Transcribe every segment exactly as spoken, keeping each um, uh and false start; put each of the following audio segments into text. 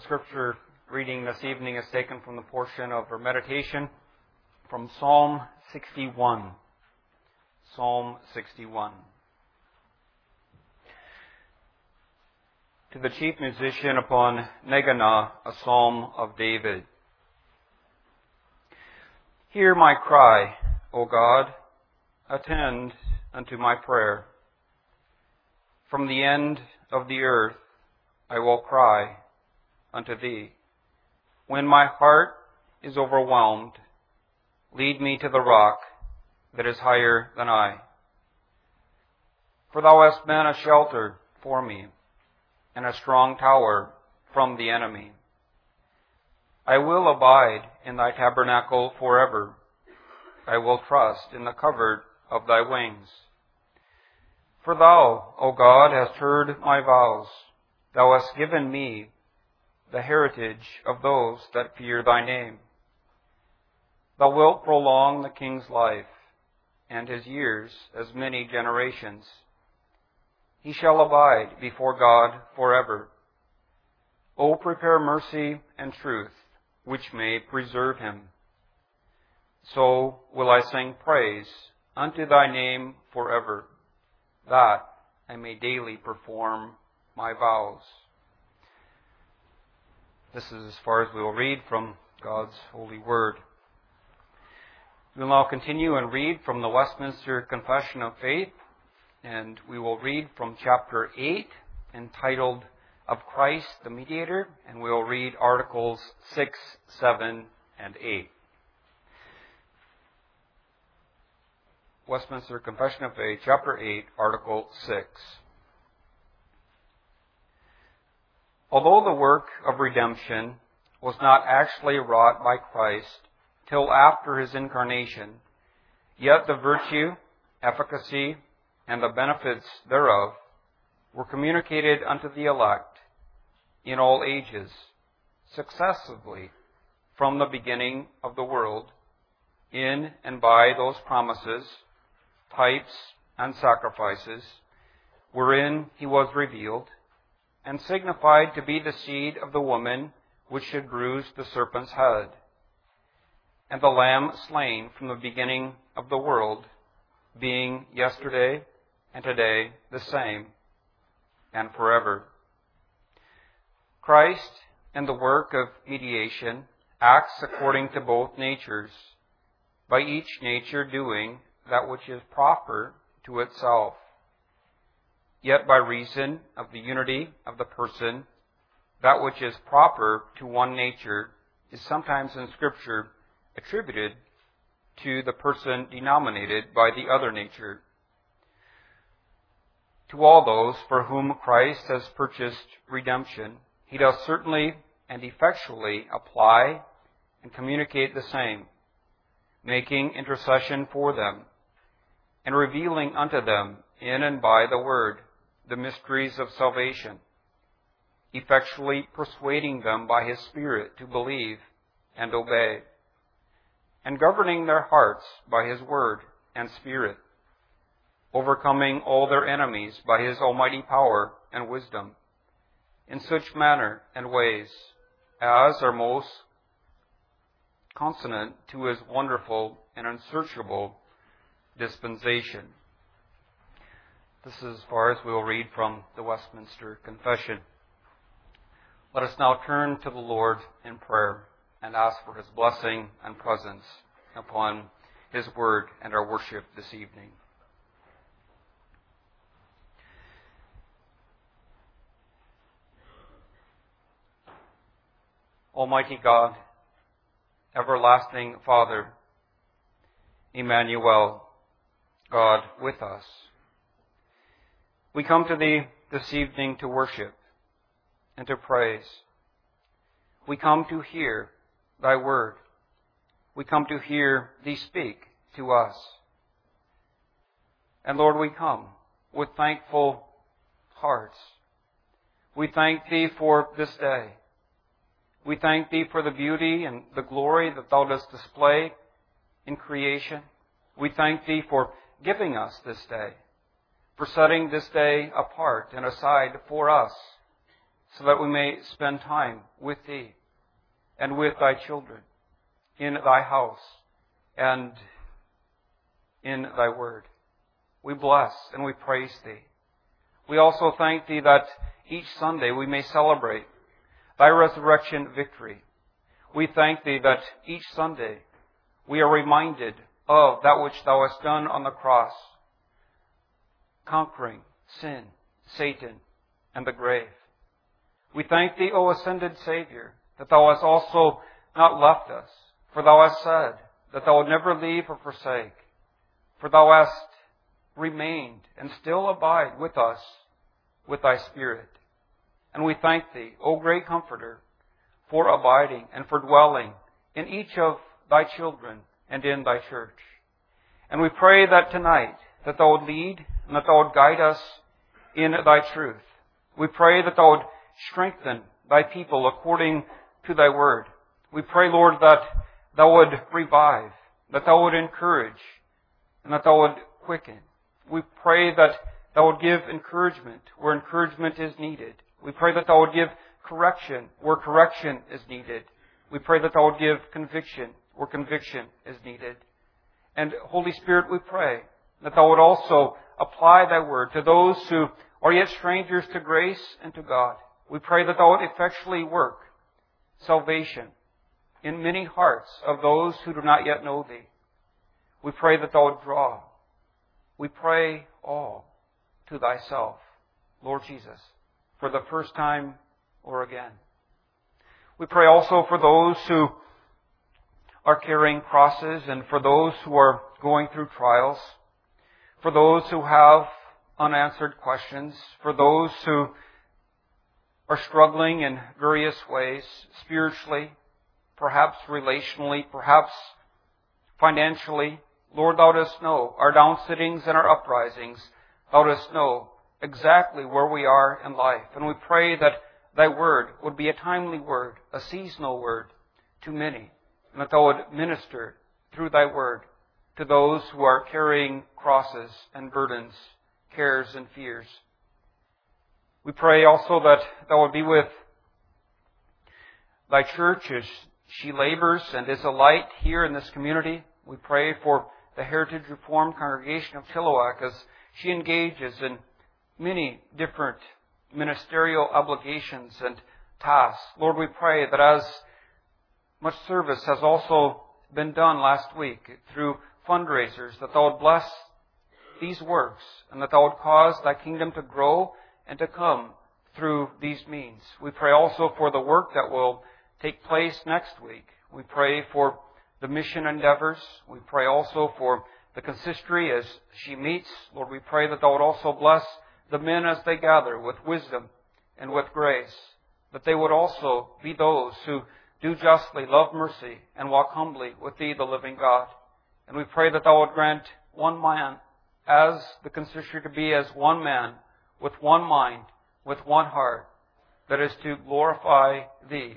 scripture reading this evening is taken from the portion of our meditation from Psalm sixty-one. Psalm sixty-one. To the chief musician upon Negana, a psalm of David. Hear my cry, O God, attend unto my prayer. From the end of the earth I will cry unto thee. When my heart is overwhelmed, lead me to the rock that is higher than I. For thou hast been a shelter for me, and a strong tower from the enemy. I will abide in thy tabernacle forever. I will trust in the covert of thy wings. For thou, O God, hast heard my vows. Thou hast given me the heritage of those that fear thy name. Thou wilt prolong the king's life, and his years as many generations. He shall abide before God forever. O prepare mercy and truth, which may preserve him. So will I sing praise unto thy name forever, that I may daily perform my vows. This is as far as we will read from God's holy word. We will now continue and read from the Westminster Confession of Faith, and we will read from chapter eight, entitled Of Christ the Mediator, and we will read articles six, seven, and eight. Westminster Confession of Faith, chapter eight, article six. Although the work of redemption was not actually wrought by Christ till after his incarnation, yet the virtue, efficacy, and the benefits thereof were communicated unto the elect in all ages, successively, from the beginning of the world, in and by those promises, types, and sacrifices, wherein he was revealed, and signified to be the seed of the woman which should bruise the serpent's head, and the Lamb slain from the beginning of the world, being yesterday and today the same, and forever. Christ, in the work of mediation, acts according to both natures, by each nature doing that which is proper to itself. Yet by reason of the unity of the person, that which is proper to one nature is sometimes in Scripture attributed to the person denominated by the other nature. To all those for whom Christ has purchased redemption, he does certainly and effectually apply and communicate the same, making intercession for them, and revealing unto them in and by the word the mysteries of salvation, effectually persuading them by his Spirit to believe and obey, and governing their hearts by his word and Spirit, overcoming all their enemies by his almighty power and wisdom, in such manner and ways as are most consonant to his wonderful and unsearchable dispensation. This is as far as we will read from the Westminster Confession. Let us now turn to the Lord in prayer and ask for his blessing and presence upon his word and our worship this evening. Almighty God, everlasting Father, Emmanuel, God with us, we come to thee this evening to worship and to praise. We come to hear thy word. We come to hear thee speak to us. And Lord, we come with thankful hearts. We thank thee for this day. We thank thee for the beauty and the glory that thou dost display in creation. We thank thee for giving us this day, for setting this day apart and aside for us, so that we may spend time with Thee and with Thy children in Thy house and in Thy Word. We bless and we praise Thee. We also thank Thee that each Sunday we may celebrate Thy resurrection victory. We thank Thee that each Sunday we are reminded of that which Thou hast done on the cross, conquering sin, Satan, and the grave. We thank Thee, O ascended Savior, that Thou hast also not left us, for Thou hast said that Thou would never leave or forsake, for Thou hast remained and still abide with us with Thy Spirit. And we thank Thee, O great Comforter, for abiding and for dwelling in each of Thy children and in Thy church. And we pray that tonight that Thou would lead and that Thou would guide us in Thy truth. We pray that Thou would strengthen Thy people according to Thy word. We pray, Lord, that Thou would revive, that Thou would encourage, and that Thou would quicken. We pray that Thou would give encouragement where encouragement is needed. We pray that Thou would give correction where correction is needed. We pray that Thou would give conviction where conviction is needed. And Holy Spirit, we pray that Thou would also apply Thy word to those who are yet strangers to grace and to God. We pray that Thou would effectually work salvation in many hearts of those who do not yet know Thee. We pray that Thou would draw. We pray all to Thyself, Lord Jesus, for the first time or again. We pray also for those who are carrying crosses and for those who are going through trials, for those who have unanswered questions, for those who are struggling in various ways, spiritually, perhaps relationally, perhaps financially. Lord, Thou dost know our downsittings and our uprisings. Thou dost know exactly where we are in life. And we pray that Thy word would be a timely word, a seasonal word to many, and that Thou would minister through Thy word to those who are carrying crosses and burdens, cares and fears. We pray also that Thou would be with Thy church as she labors and is a light here in this community. We pray for the Heritage Reformed Congregation of Chilliwack as she engages in many different ministerial obligations and tasks. Lord, we pray that as much service has also been done last week through fundraisers, that Thou would bless these works and that Thou would cause Thy kingdom to grow and to come through these means. We pray also for the work that will take place next week. We pray for the mission endeavors. We pray also for the consistory as she meets. Lord, we pray that Thou would also bless the men as they gather with wisdom and with grace, that they would also be those who do justly, love mercy, and walk humbly with Thee, the living God. And we pray that Thou would grant one man as the consistory to be as one man, with one mind, with one heart, that is to glorify Thee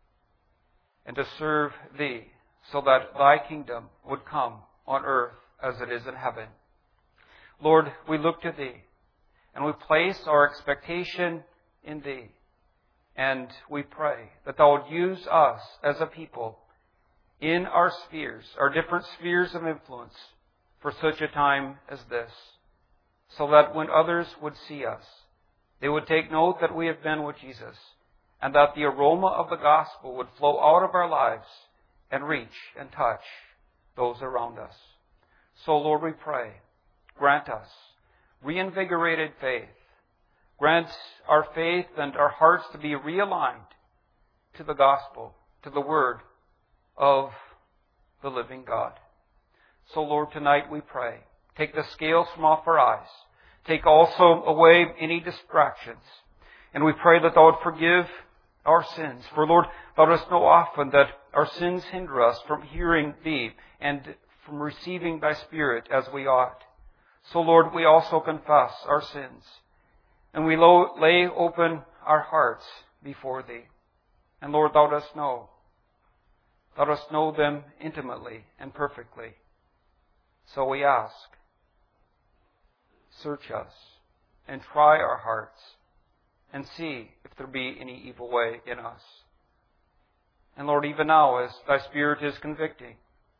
and to serve Thee, so that Thy kingdom would come on earth as it is in heaven. Lord, we look to Thee, and we place our expectation in Thee. And we pray that Thou would use us as a people in our spheres, our different spheres of influence, for such a time as this, so that when others would see us, they would take note that we have been with Jesus, and that the aroma of the gospel would flow out of our lives and reach and touch those around us. So, Lord, we pray, grant us reinvigorated faith. Grant our faith and our hearts to be realigned to the gospel, to the word of the living God. So, Lord, tonight we pray, take the scales from off our eyes. Take also away any distractions. And we pray that Thou would forgive our sins. For, Lord, Thou dost know often that our sins hinder us from hearing Thee and from receiving Thy Spirit as we ought. So, Lord, we also confess our sins. And we lay open our hearts before Thee. And, Lord, Thou dost know. Thou dost know them intimately and perfectly. So we ask, search us and try our hearts and see if there be any evil way in us. And Lord, even now, as Thy Spirit is convicting,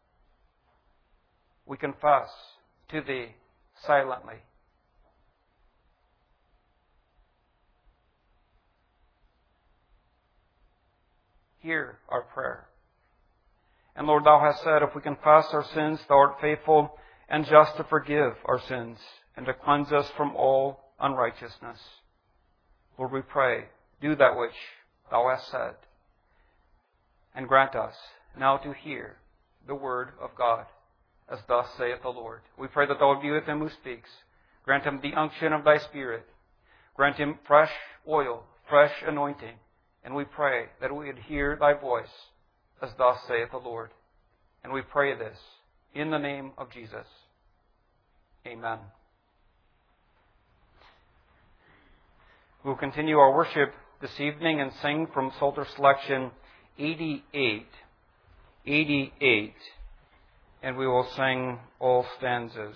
we confess to Thee silently. Hear our prayer. And Lord, Thou hast said, if we confess our sins, Thou art faithful and just to forgive our sins and to cleanse us from all unrighteousness. Lord, we pray, do that which Thou hast said, and grant us now to hear the word of God, as thus saith the Lord. We pray that Thou would be with him who speaks. Grant him the unction of Thy Spirit. Grant him fresh oil, fresh anointing. And we pray that we would hear Thy voice, as thus saith the Lord. And we pray this in the name of Jesus. Amen. We will continue our worship this evening and sing from Psalter Selection eighty-eight. eighty-eight. And we will sing all stanzas.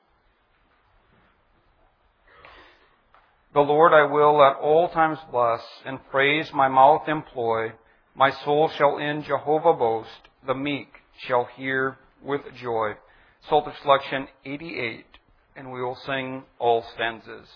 The Lord I will at all times bless, and praise my mouth employ. My soul shall in Jehovah boast, the meek shall hear with joy. Psalter Selection eighty-eight, and we will sing all stanzas.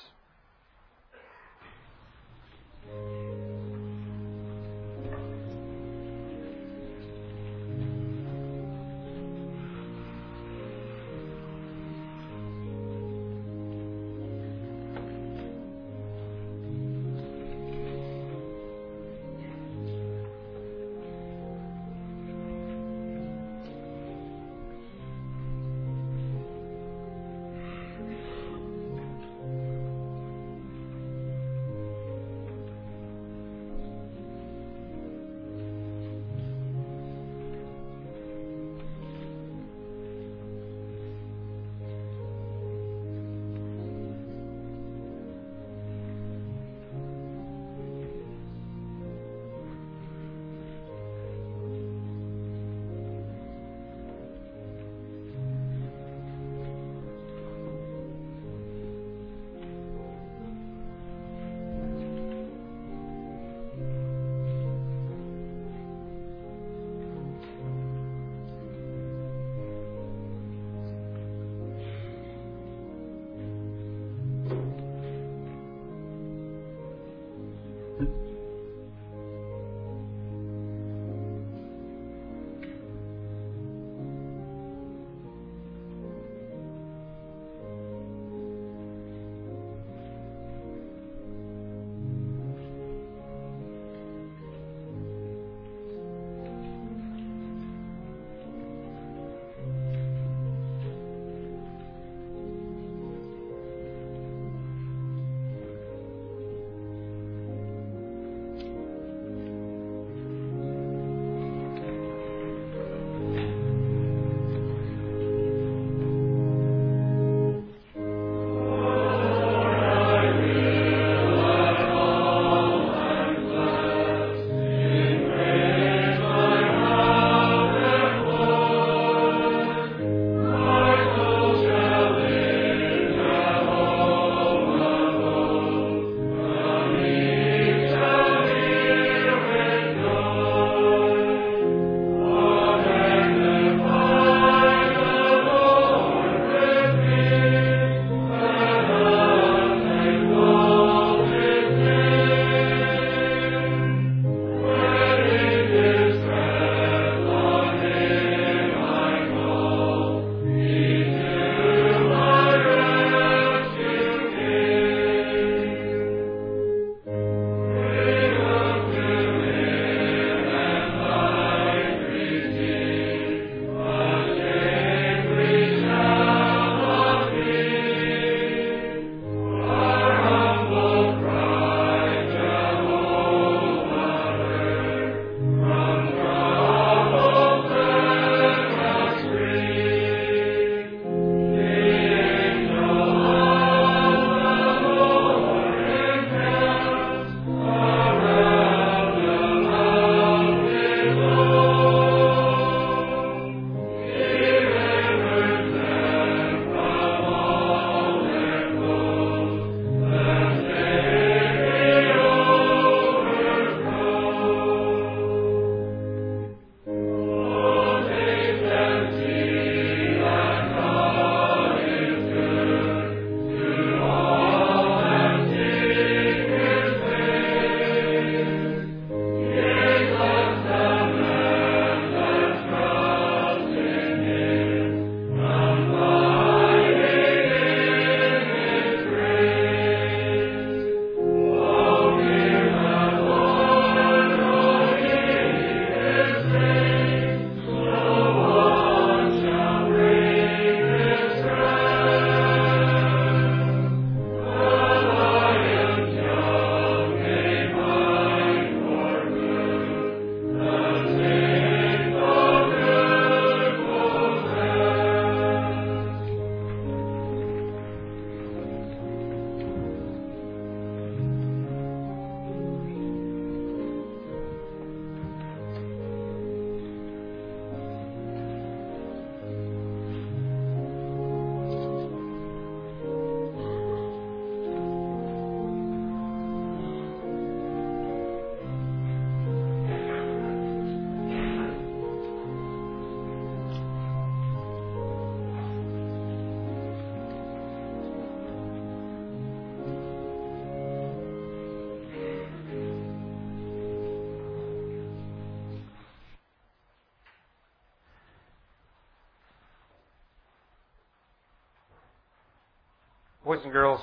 Boys and girls,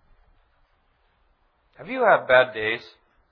have you had bad days?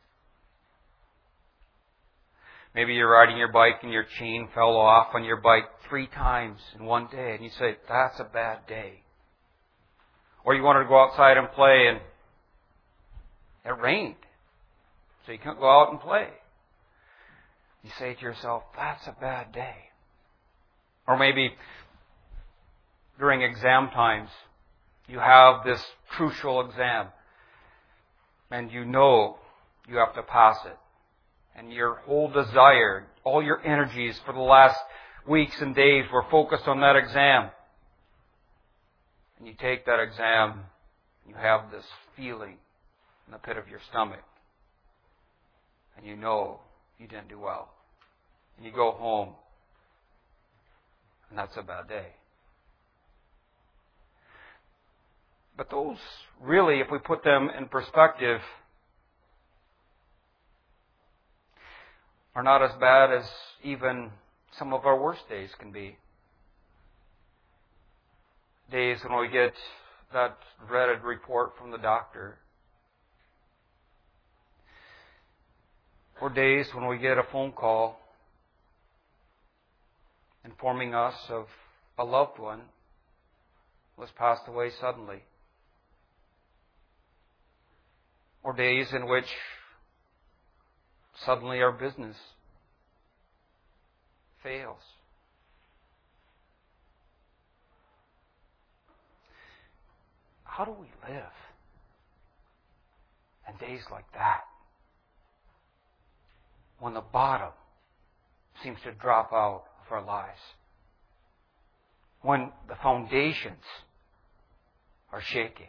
Maybe you're riding your bike and your chain fell off on your bike three times in one day, and you say, that's a bad day. Or you wanted to go outside and play, and it rained, so you can't go out and play. You say to yourself, that's a bad day. Or maybe during exam times, you have this crucial exam, and you know you have to pass it. And your whole desire, all your energies for the last weeks and days were focused on that exam. And you take that exam, you have this feeling in the pit of your stomach. And you know you didn't do well. And you go home, and that's a bad day. But those really, if we put them in perspective, are not as bad as even some of our worst days can be. Days when we get that dreaded report from the doctor. Or days when we get a phone call informing us of a loved one who has passed away suddenly. Or days in which suddenly our business fails. How do we live in days like that? When the bottom seems to drop out of our lives. When the foundations are shaking.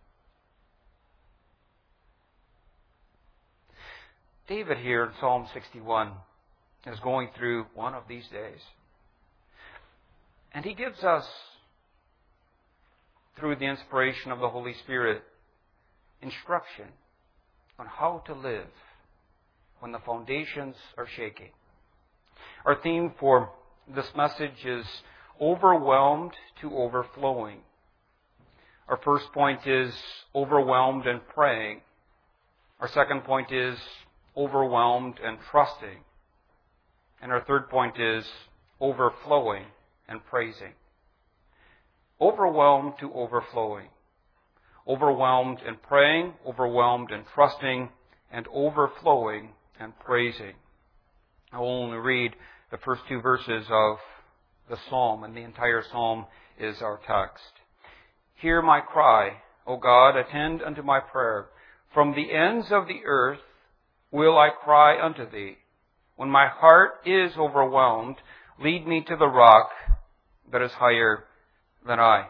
David here in Psalm sixty-one is going through one of these days. And he gives us, through the inspiration of the Holy Spirit, instruction on how to live when the foundations are shaking. Our theme for this message is overwhelmed to overflowing. Our first point is overwhelmed and praying. Our second point is overwhelmed and trusting. And our third point is overflowing and praising. Overwhelmed to overflowing. Overwhelmed and praying, overwhelmed and trusting, and overflowing and praising. I will only read the first two verses of the psalm, and the entire psalm is our text. Hear my cry, O God, attend unto my prayer. From the ends of the earth will I cry unto thee. When my heart is overwhelmed, lead me to the rock that is higher than I.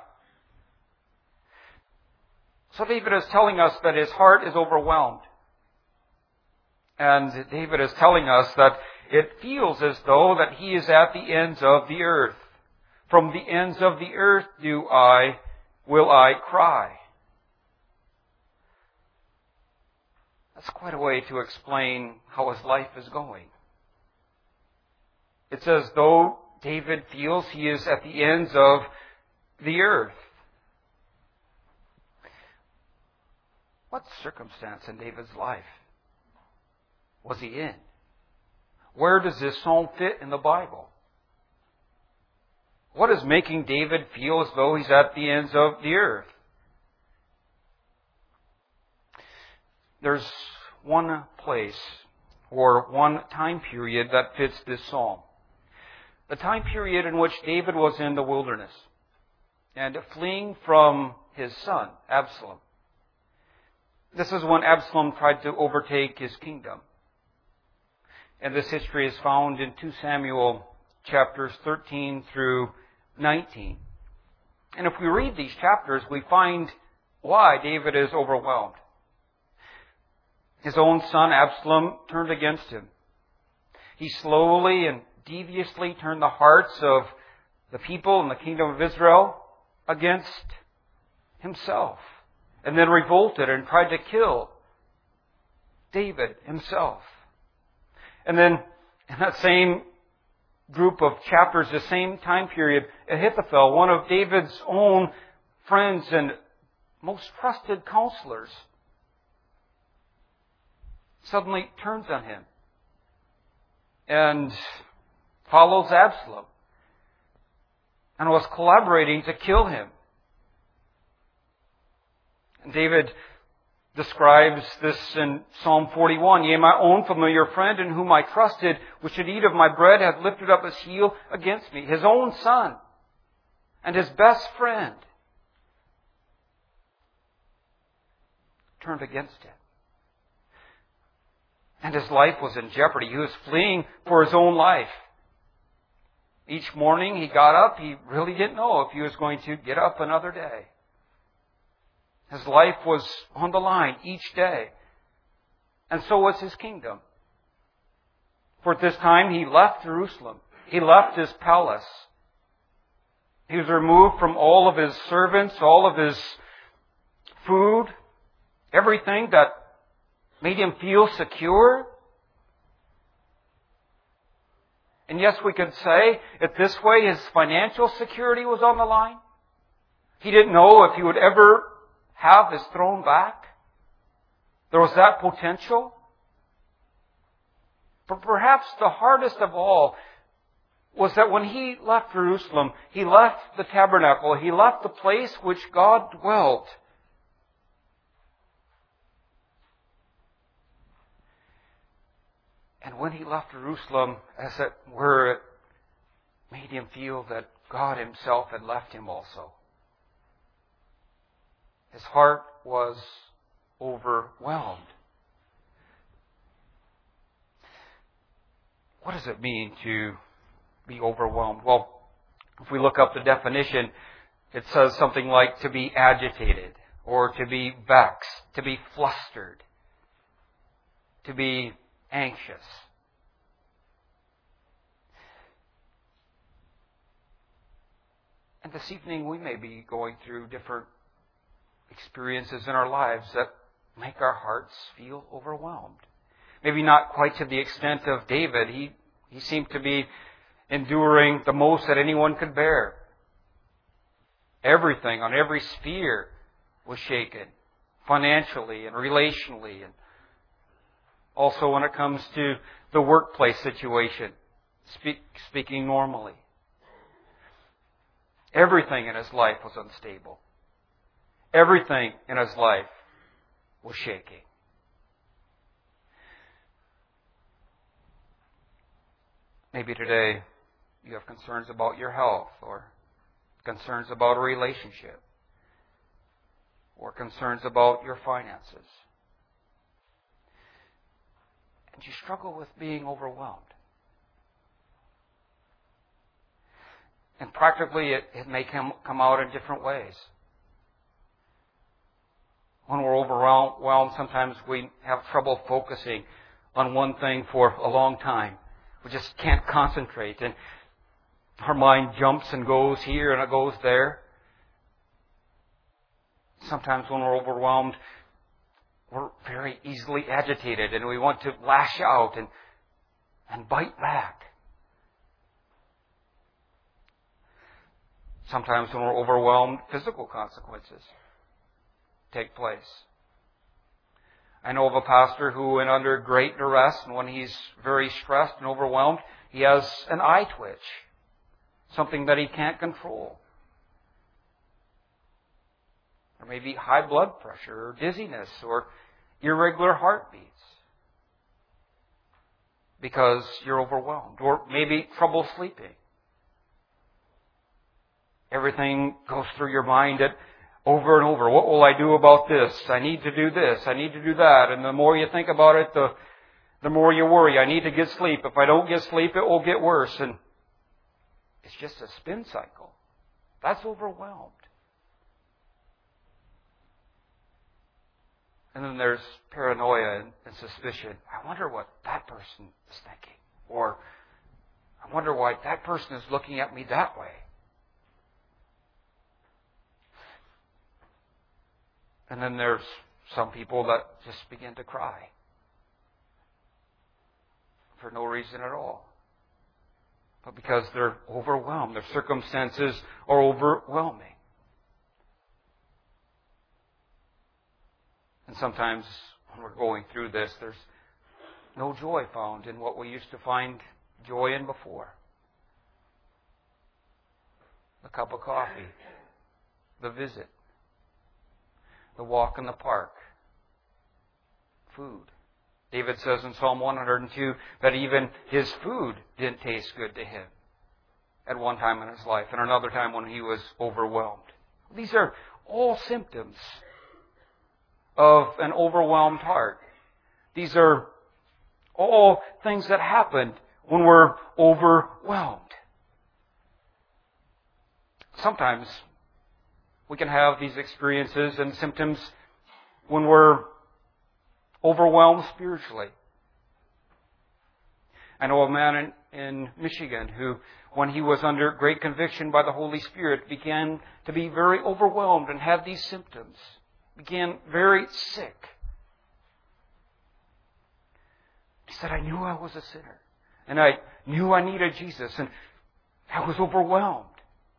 So David is telling us that his heart is overwhelmed. And David is telling us that it feels as though that he is at the ends of the earth. From the ends of the earth do I, will I cry. That's quite a way to explain how his life is going. It's as though David feels he is at the ends of the earth. What circumstance in David's life was he in? Where does this psalm fit in the Bible? What is making David feel as though he's at the ends of the earth? There's one place or one time period that fits this psalm. The time period in which David was in the wilderness and fleeing from his son, Absalom. This is when Absalom tried to overtake his kingdom. And this history is found in Second Samuel chapters thirteen through nineteen. And if we read these chapters, we find why David is overwhelmed. His own son Absalom turned against him. He slowly and deviously turned the hearts of the people in the kingdom of Israel against himself. And then revolted and tried to kill David himself. And then in that same group of chapters, the same time period, Ahithophel, one of David's own friends and most trusted counselors, suddenly turns on him and follows Absalom and was collaborating to kill him. And David describes this in Psalm forty-one. Yea, my own familiar friend in whom I trusted, which should eat of my bread, hath lifted up his heel against me. His own son and his best friend turned against him. And his life was in jeopardy. He was fleeing for his own life. Each morning he got up, he really didn't know if he was going to get up another day. His life was on the line each day. And so was his kingdom. For at this time he left Jerusalem. He left his palace. He was removed from all of his servants, all of his food, everything that made him feel secure. And yes, we could say it this way, his financial security was on the line. He didn't know if he would ever have his throne back. There was that potential. But perhaps the hardest of all was that when he left Jerusalem, he left the tabernacle, he left the place which God dwelt. And when he left Jerusalem, as it were, it made him feel that God himself had left him also. His heart was overwhelmed. What does it mean to be overwhelmed? Well, if we look up the definition, it says something like to be agitated, or to be vexed, to be flustered, to be anxious. And this evening we may be going through different experiences in our lives that make our hearts feel overwhelmed. Maybe not quite to the extent of David. He, he seemed to be enduring the most that anyone could bear. Everything on every sphere was shaken, financially and relationally, and also when it comes to the workplace situation, speak, speaking normally. Everything in his life was unstable. Everything in his life was shaking. Maybe today you have concerns about your health, or concerns about a relationship, or concerns about your finances. And you struggle with being overwhelmed. And practically it, it may come, come out in different ways. When we're overwhelmed, sometimes we have trouble focusing on one thing for a long time. We just can't concentrate, and our mind jumps and goes here and it goes there. Sometimes when we're overwhelmed, we're very easily agitated and we want to lash out and, and bite back. Sometimes when we're overwhelmed, physical consequences take place. I know of a pastor who went under great duress, and when he's very stressed and overwhelmed, he has an eye twitch, something that he can't control. Or maybe high blood pressure, or dizziness, or irregular heartbeats, because you're overwhelmed. Or maybe trouble sleeping. Everything goes through your mind at over and over. What will I do about this? I need to do this. I need to do that. And the more you think about it, the, the more you worry. I need to get sleep. If I don't get sleep, it will get worse. And it's just a spin cycle. That's overwhelmed. And then there's paranoia and, and suspicion. I wonder what that person is thinking. Or I wonder why that person is looking at me that way. And then there's some people that just begin to cry for no reason at all. But because they're overwhelmed, their circumstances are overwhelming. And sometimes when we're going through this, there's no joy found in what we used to find joy in before. The cup of coffee, the visit, the walk in the park, food. David says in Psalm one hundred two that even his food didn't taste good to him at one time in his life, and another time when he was overwhelmed. These are all symptoms of an overwhelmed heart. These are all things that happen when we're overwhelmed. Sometimes we can have these experiences and symptoms when we're overwhelmed spiritually. I know a man in, in Michigan who, when he was under great conviction by the Holy Spirit, began to be very overwhelmed and had these symptoms. Began very sick. He said, I knew I was a sinner. And I knew I needed Jesus. And I was overwhelmed.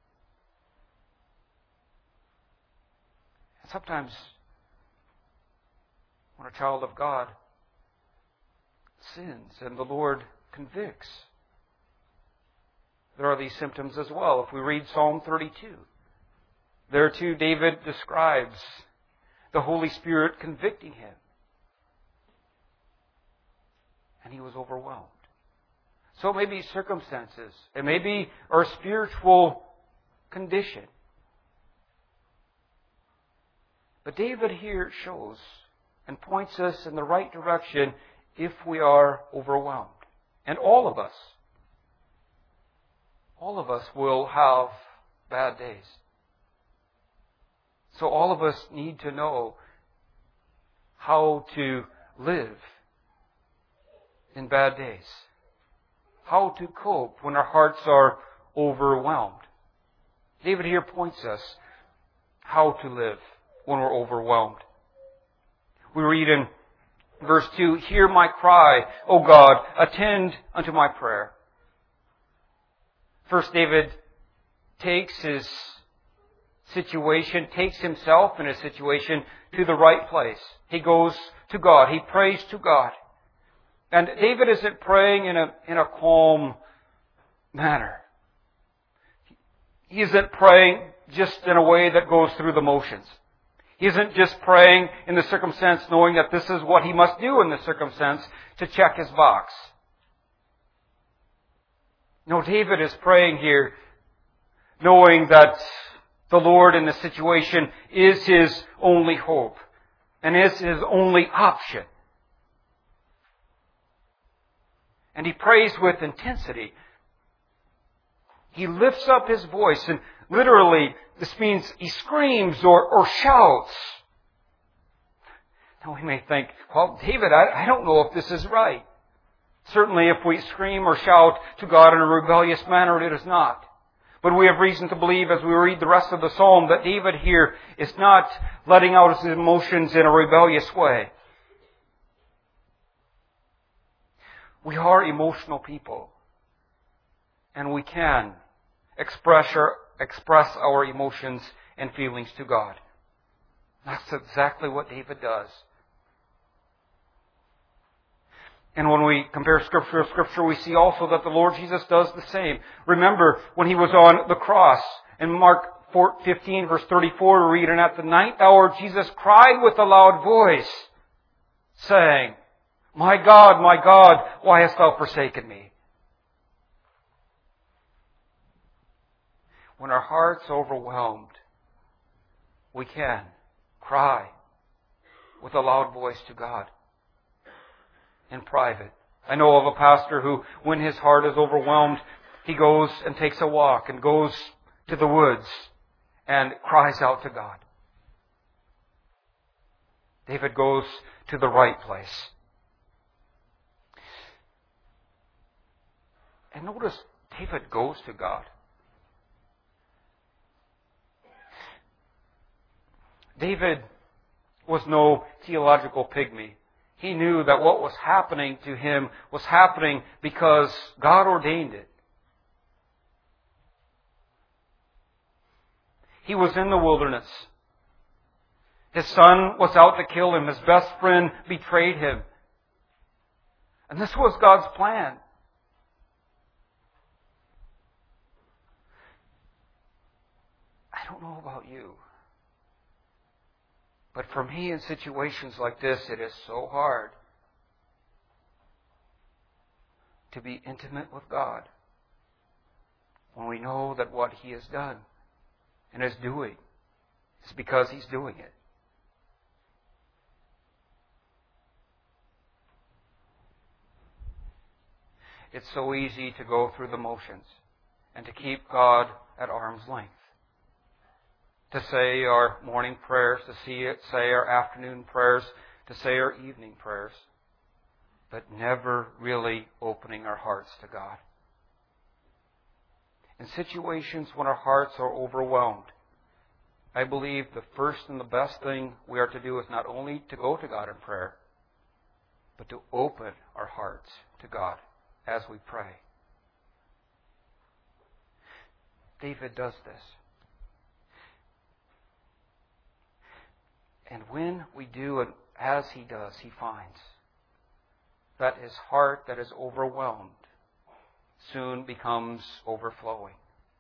And sometimes, when a child of God sins and the Lord convicts, there are these symptoms as well. If we read Psalm thirty-two, there too David describes the Holy Spirit convicting him. And he was overwhelmed. So it may be circumstances. It may be our spiritual condition. But David here shows and points us in the right direction if we are overwhelmed. And all of us, all of us will have bad days. So all of us need to know how to live in bad days. How to cope when our hearts are overwhelmed. David here points us how to live when we're overwhelmed. We read in verse two, hear my cry, O God, attend unto my prayer. First, David takes his situation, takes himself and his situation to the right place. He goes to God. He prays to God. And David isn't praying in a, in a calm manner. He isn't praying just in a way that goes through the motions. He isn't just praying in the circumstance knowing that this is what he must do in the circumstance to check his box. No, David is praying here knowing that the Lord in the situation is his only hope and is his only option. And he prays with intensity. He lifts up his voice, and literally this means he screams or, or shouts. Now we may think, well, David, I, I don't know if this is right. Certainly if we scream or shout to God in a rebellious manner, it is not. But we have reason to believe as we read the rest of the psalm that David here is not letting out his emotions in a rebellious way. We are emotional people. And we can express our, express our emotions and feelings to God. That's exactly what David does. And when we compare Scripture to Scripture, we see also that the Lord Jesus does the same. Remember, when He was on the cross, in Mark fifteen, verse thirty-four, we read, and at the ninth hour Jesus cried with a loud voice, saying, My God, my God, why hast thou forsaken me? When our hearts are overwhelmed, we can cry with a loud voice to God in private. I know of a pastor who, when his heart is overwhelmed, he goes and takes a walk and goes to the woods and cries out to God. David goes to the right place. And notice, David goes to God. David was no theological pygmy. He knew that what was happening to him was happening because God ordained it. He was in the wilderness. His son was out to kill him. His best friend betrayed him. And this was God's plan. I don't know about you, but for me in situations like this, it is so hard to be intimate with God when we know that what He has done and is doing is because He's doing it. It's so easy to go through the motions and to keep God at arm's length. To say our morning prayers, to see it, say our afternoon prayers, to say our evening prayers, but never really opening our hearts to God. In situations when our hearts are overwhelmed, I believe the first and the best thing we are to do is not only to go to God in prayer, but to open our hearts to God as we pray. David does this. And when we do it as he does, he finds that his heart that is overwhelmed soon becomes overflowing.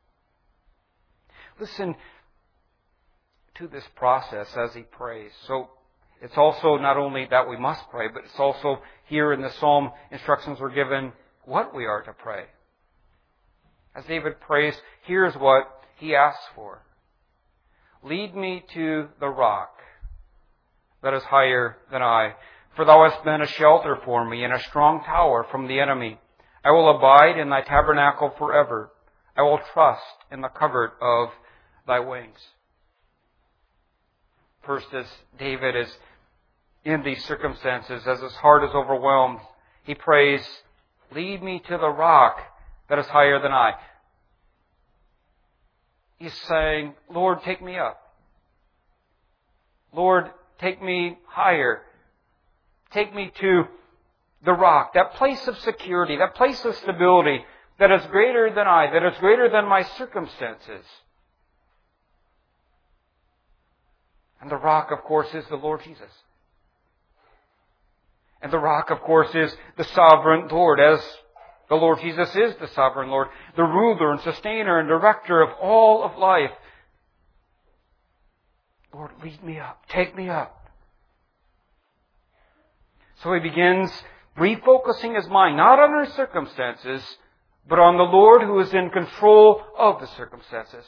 Listen to this process as he prays. So it's also not only that we must pray, but it's also here in the psalm instructions are given what we are to pray. As David prays, here's what he asks for. Lead me to the rock that is higher than I, for thou hast been a shelter for me and a strong tower from the enemy. I will abide in thy tabernacle forever. I will trust in the covert of thy wings. First, as David is in these circumstances, as his heart is overwhelmed, he prays, lead me to the rock that is higher than I. He's saying, Lord, take me up. Lord, take me higher. Take me to the rock, that place of security, that place of stability that is greater than I, that is greater than my circumstances. And the rock, of course, is the Lord Jesus. And the rock, of course, is the sovereign Lord, as the Lord Jesus is the sovereign Lord, the ruler and sustainer and director of all of life. Lord, lead me up. Take me up. So he begins refocusing his mind, not on his circumstances, but on the Lord who is in control of the circumstances.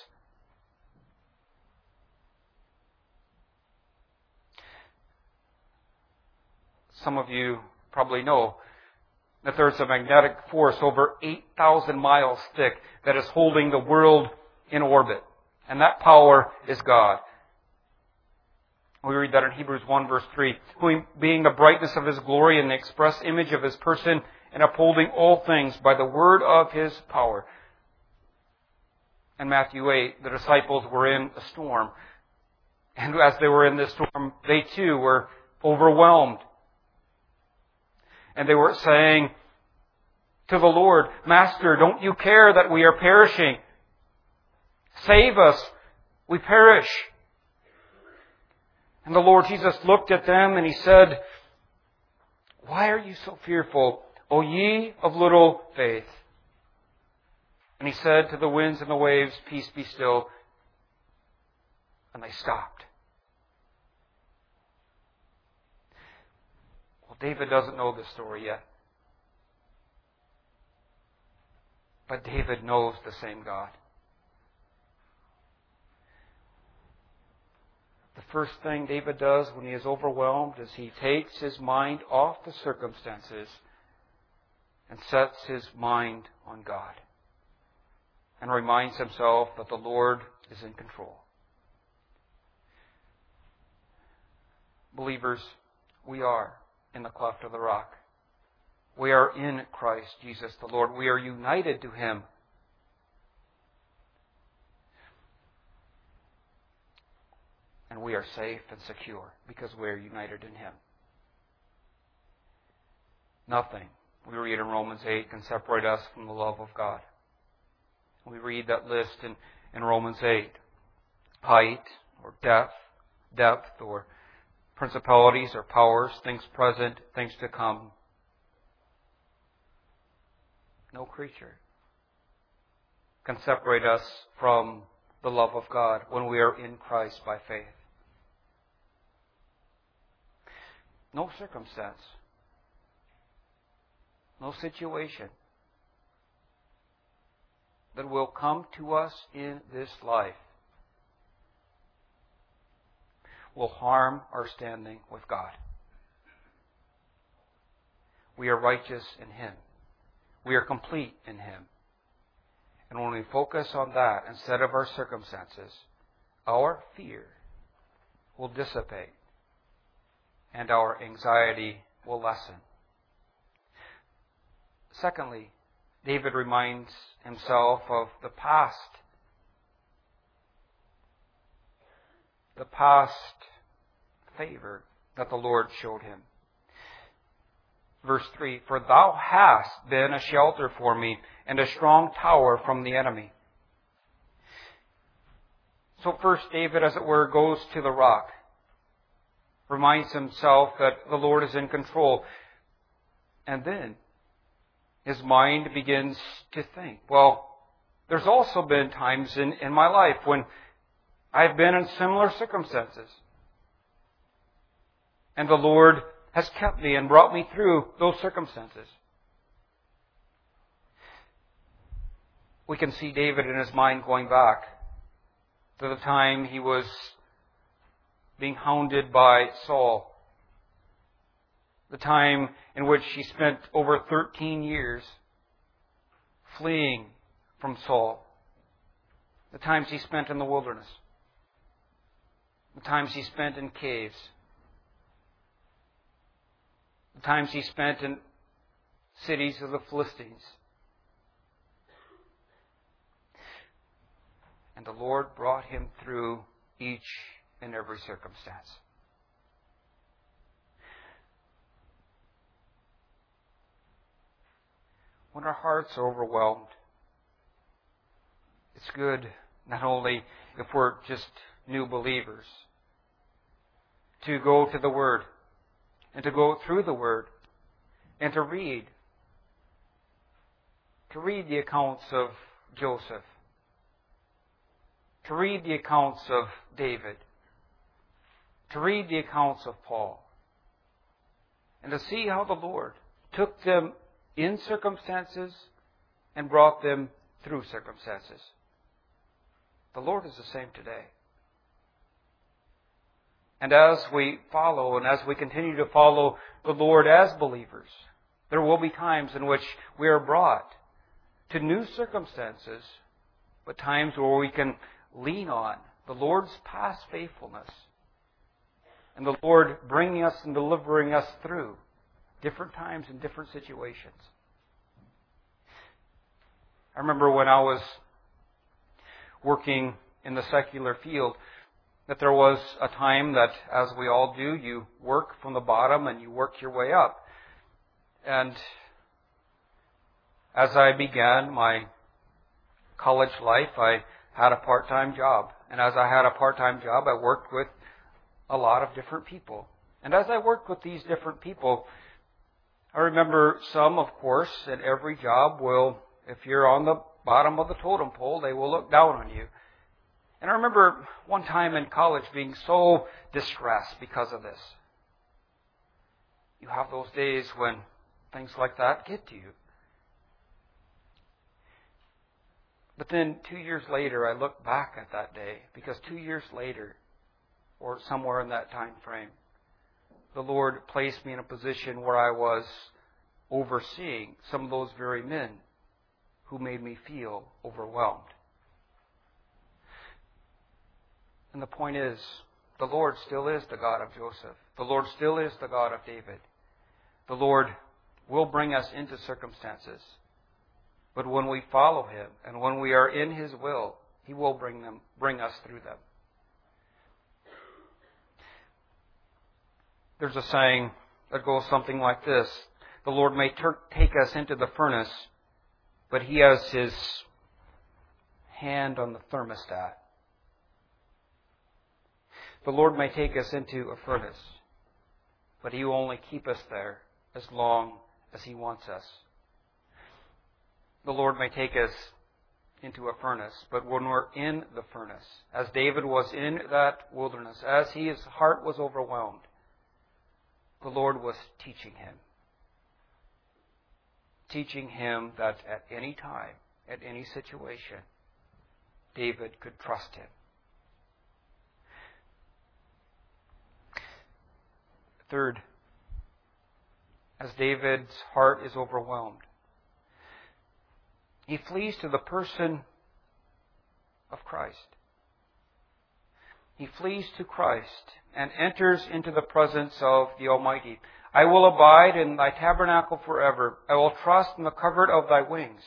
Some of you probably know that there's a magnetic force over eight thousand miles thick that is holding the world in orbit. And that power is God. We read that in Hebrews one verse three. Who being the brightness of His glory and the express image of His person and upholding all things by the word of His power. In Matthew eight, the disciples were in a storm. And as they were in this storm, they too were overwhelmed. And they were saying to the Lord, Master, don't you care that we are perishing? Save us, we perish. And the Lord Jesus looked at them and He said, why are you so fearful, O ye of little faith? And He said to the winds and the waves, peace be still. And they stopped. Well, David doesn't know this story yet. But David knows the same God. The first thing David does when he is overwhelmed is he takes his mind off the circumstances and sets his mind on God and reminds himself that the Lord is in control. Believers, we are in the cleft of the rock. We are in Christ Jesus the Lord. We are united to Him. And we are safe and secure because we are united in Him. Nothing, we read in Romans eight, can separate us from the love of God. We read that list in, in Romans eight. Height, or depth, depth, or principalities or powers, things present, things to come. No creature can separate us from the love of God when we are in Christ by faith. No circumstance, no situation that will come to us in this life will harm our standing with God. We are righteous in Him. We are complete in Him. And when we focus on that instead of our circumstances, our fear will dissipate and our anxiety will lessen. Secondly, David reminds himself of the past. The past favor that the Lord showed him. Verse three, "For thou hast been a shelter for me and a strong tower from the enemy." So first David, as it were, goes to the rock. Reminds himself that the Lord is in control. And then his mind begins to think, well, there's also been times in, in my life when I've been in similar circumstances. And the Lord has kept me and brought me through those circumstances. We can see David in his mind going back to the time he was being hounded by Saul. The time in which he spent over thirteen years fleeing from Saul. The times he spent in the wilderness. The times he spent in caves. The times he spent in cities of the Philistines. And the Lord brought him through each and every circumstance. When our hearts are overwhelmed, it's good not only if we're just new believers to go to the Word and to go through the Word and to read. To read the accounts of Joseph. To read the accounts of David. To read the accounts of Paul. And to see how the Lord took them in circumstances and brought them through circumstances. The Lord is the same today. And as we follow and as we continue to follow the Lord as believers, there will be times in which we are brought to new circumstances, but times where we can lean on the Lord's past faithfulness and the Lord bringing us and delivering us through different times and different situations. I remember when I was working in the secular field, that there was a time that, as we all do, you work from the bottom and you work your way up. And as I began my college life, I had a part-time job. And as I had a part-time job, I worked with a lot of different people. And as I worked with these different people, I remember some, of course, at every job will, if you're on the bottom of the totem pole, they will look down on you. And I remember one time in college being so distressed because of this. You have those days when things like that get to you. But then two years later, I look back at that day, because two years later, or somewhere in that time frame, the Lord placed me in a position where I was overseeing some of those very men who made me feel overwhelmed. And the point is, the Lord still is the God of Joseph. The Lord still is the God of David. The Lord will bring us into circumstances. But when we follow Him and when we are in His will, He will bring them, bring us through them. There's a saying that goes something like this: the Lord may ter- take us into the furnace, but He has His hand on the thermostat. The Lord may take us into a furnace, but He will only keep us there as long as He wants us. The Lord may take us into a furnace, but when we're in the furnace, as David was in that wilderness, as his heart was overwhelmed, the Lord was teaching him. Teaching him that at any time, at any situation, David could trust Him. Third, as David's heart is overwhelmed, he flees to the person of Christ. He flees to Christ and enters into the presence of the Almighty. I will abide in Thy tabernacle forever. I will trust in the covert of Thy wings.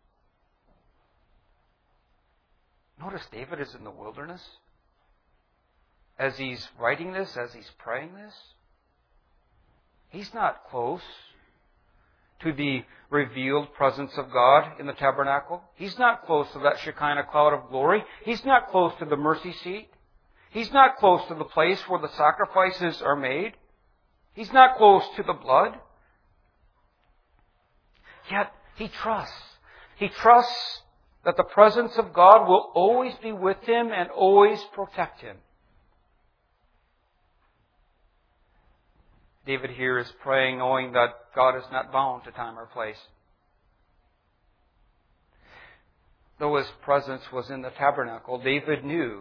Notice David is in the wilderness. As he's writing this, as he's praying this, he's not close to the revealed presence of God in the tabernacle. He's not close to that Shekinah cloud of glory. He's not close to the mercy seat. He's not close to the place where the sacrifices are made. He's not close to the blood. Yet he trusts. He trusts that the presence of God will always be with him and always protect him. David here is praying knowing that God is not bound to time or place. Though His presence was in the tabernacle, David knew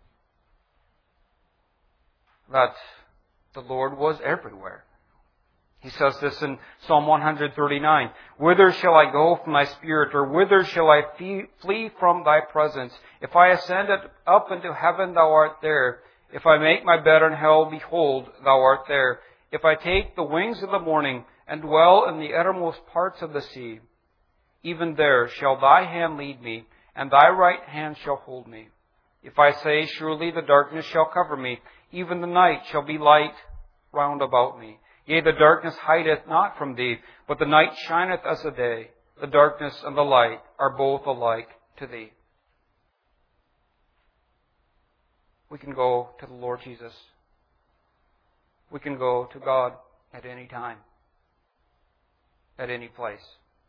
that the Lord was everywhere. He says this in Psalm one thirty-nine. Whither shall I go from Thy Spirit, or whither shall I flee from Thy presence? If I ascend up into heaven, Thou art there. If I make my bed in hell, behold, Thou art there. If I take the wings of the morning and dwell in the uttermost parts of the sea, even there shall Thy hand lead me, and Thy right hand shall hold me. If I say, surely the darkness shall cover me, even the night shall be light round about me. Yea, the darkness hideth not from Thee, but the night shineth as the day. The darkness and the light are both alike to Thee. We can go to the Lord Jesus. We can go to God at any time, at any place.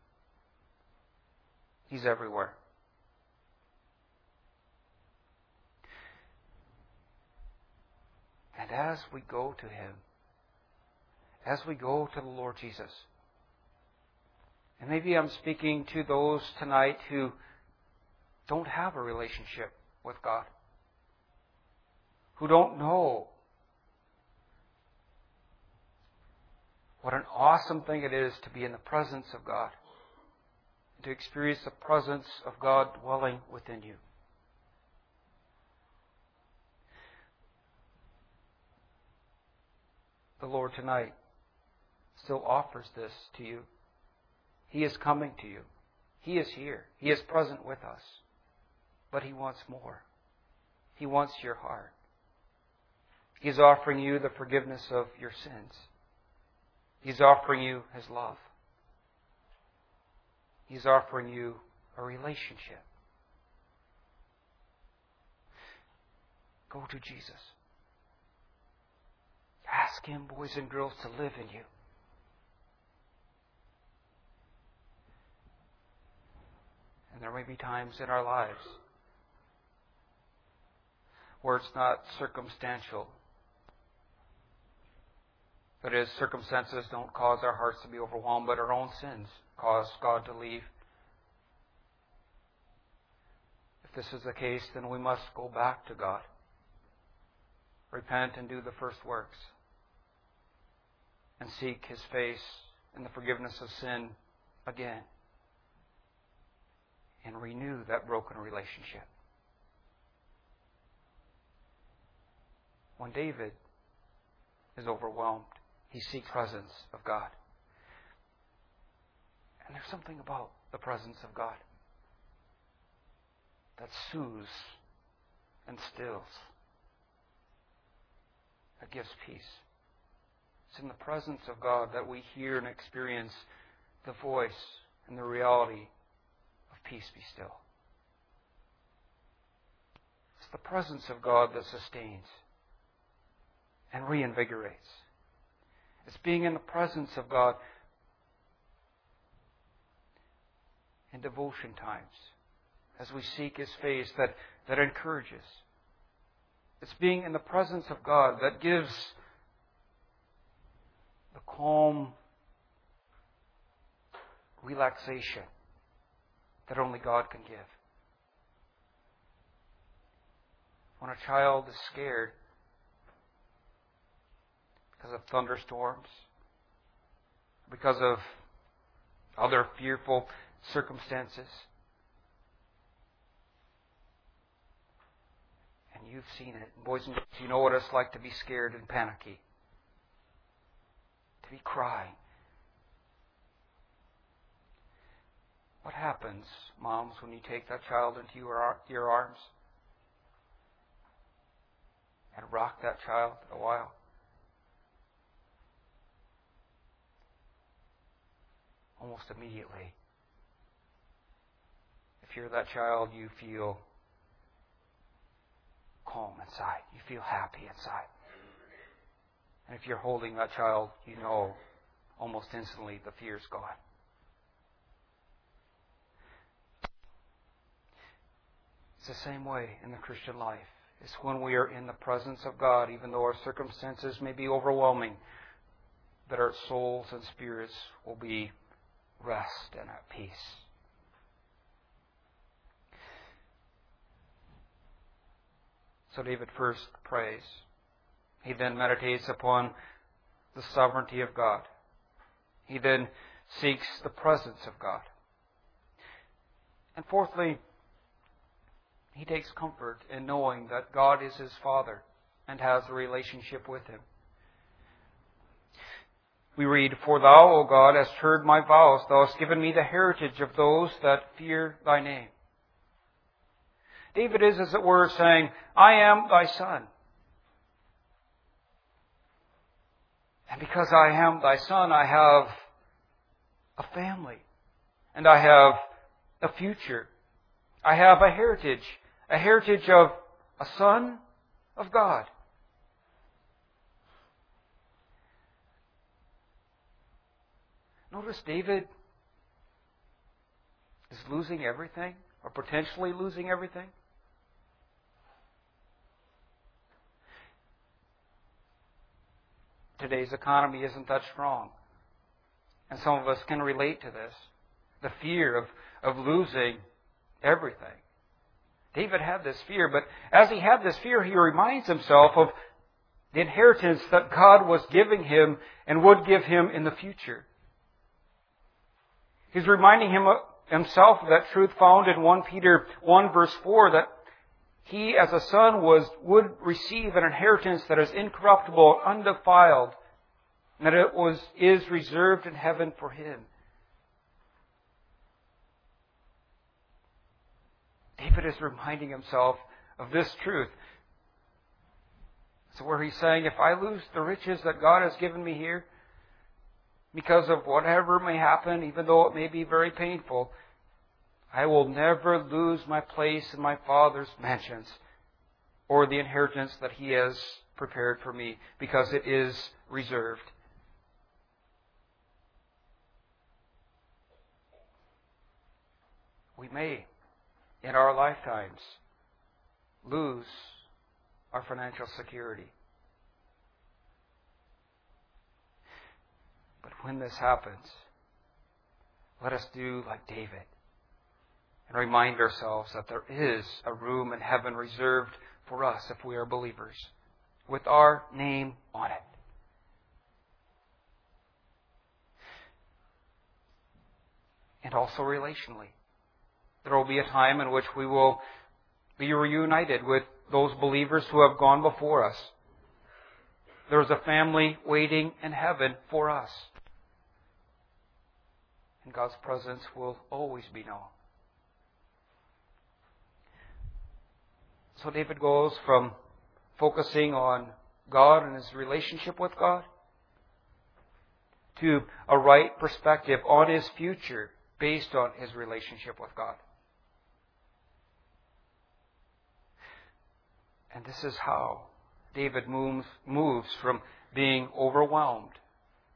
He's everywhere. And as we go to Him, as we go to the Lord Jesus, and maybe I'm speaking to those tonight who don't have a relationship with God, who don't know what an awesome thing it is to be in the presence of God, and to experience the presence of God dwelling within you. The Lord tonight still offers this to you. He is coming to you. He is here. He is present with us. But He wants more. He wants your heart. He is offering you the forgiveness of your sins. He's offering you His love. He's offering you a relationship. Go to Jesus. Ask Him, boys and girls, to live in you. And there may be times in our lives where it's not circumstantial. That is, circumstances don't cause our hearts to be overwhelmed, but our own sins cause God to leave. If this is the case, then we must go back to God. Repent and do the first works. And seek His face and the forgiveness of sin again. And renew that broken relationship. When David is overwhelmed, he seeks the presence of God. And there's something about the presence of God that soothes and stills, that gives peace. It's in the presence of God that we hear and experience the voice and the reality of peace be still. It's the presence of God that sustains and reinvigorates. It's being in the presence of God in devotion times as we seek His face that, that encourages. It's being in the presence of God that gives the calm relaxation that only God can give. When a child is scared because of thunderstorms, because of other fearful circumstances, and you've seen it, boys and girls, you know what it's like to be scared and panicky, to be crying. What happens, moms, when you take that child into your, your arms and rock that child a while? Almost immediately, if you're that child, you feel calm inside. You feel happy inside. And if you're holding that child, you know almost instantly the fear's gone. It's the same way in the Christian life. It's when we are in the presence of God, even though our circumstances may be overwhelming, that our souls and spirits will be rest and at peace. So David first prays. He then meditates upon the sovereignty of God. He then seeks the presence of God. And fourthly, he takes comfort in knowing that God is his Father and has a relationship with him. We read, "For thou, O God, hast heard my vows. Thou hast given me the heritage of those that fear thy name." David is, as it were, saying, I am thy son. And because I am thy son, I have a family. And I have a future. I have a heritage. A heritage of a son of God. Notice David is losing everything, or potentially losing everything. Today's economy isn't that strong. And some of us can relate to this. The fear of, of losing everything. David had this fear, but as he had this fear, he reminds himself of the inheritance that God was giving him and would give him in the future. He's reminding him himself of that truth found in First Peter one verse four, that he as a son was would receive an inheritance that is incorruptible, undefiled, and that it was is reserved in heaven for him. David is reminding himself of this truth. So where he's saying, if I lose the riches that God has given me here, because of whatever may happen, even though it may be very painful, I will never lose my place in my Father's mansions or the inheritance that He has prepared for me, because it is reserved. We may, in our lifetimes, lose our financial security. But when this happens, let us do like David and remind ourselves that there is a room in heaven reserved for us if we are believers, with our name on it. And also relationally. There will be a time in which we will be reunited with those believers who have gone before us. There is a family waiting in heaven for us. And God's presence will always be known. So David goes from focusing on God and his relationship with God to a right perspective on his future based on his relationship with God. And this is how David moves, moves from being overwhelmed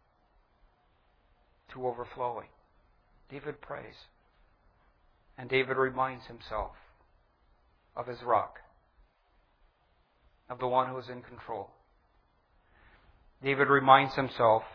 to overflowing. David prays. And David reminds himself of his rock, of the one who is in control. David reminds himself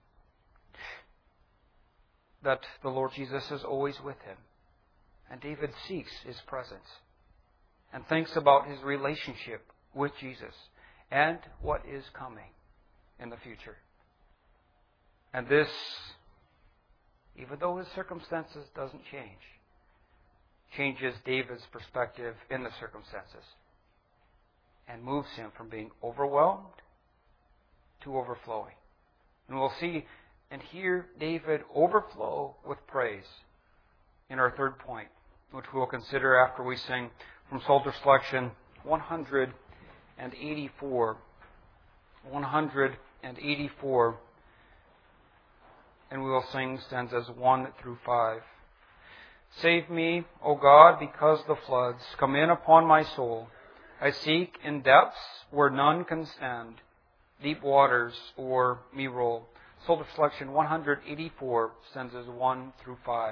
that the Lord Jesus is always with him. And David seeks His presence and thinks about his relationship with Jesus and what is coming in the future. And this, even though his circumstances doesn't change, changes David's perspective in the circumstances and moves him from being overwhelmed to overflowing. And we'll see and hear David overflow with praise in our third point, which we'll consider after we sing from Psalter Selection one hundred eighty-four. one hundred eighty-four. And we will sing stanzas one through five. Save me, O God, because the floods come in upon my soul. I seek in depths where none can stand. Deep waters o'er me roll. Psalter Selection one hundred eighty-four, stanzas one through five.